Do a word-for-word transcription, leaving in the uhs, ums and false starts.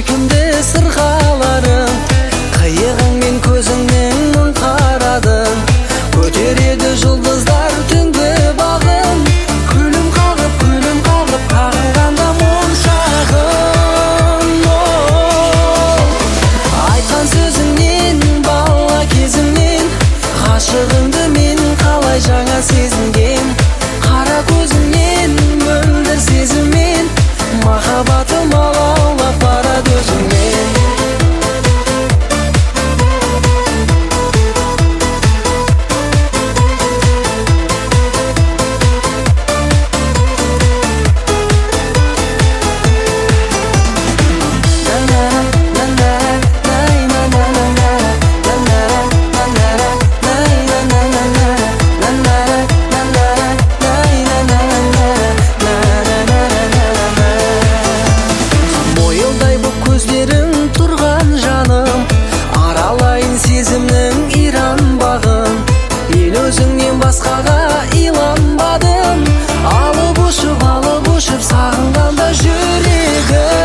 сүйкімді сырғаларың, қиығыңмен көзіңнен мұң қарадың. Көтереді жұлдыздар түнгі бағын, күлім қағып, күлім қағып қағылғанда моншағын. Айтқан сөзіңнен, бала кезімнен, ғашығыңды мен қалай жаңа сезінген. Қара көзіңнен, мөлдір сезіммен, махаббатым алаулап барады өзіңмен. Көздерің тұрған жаным, аралайын сезімнің иран бағын. Ел өзіңнен басқаға иланбадым, алып ұшып, алып ұшып сағынғанда жүрегім.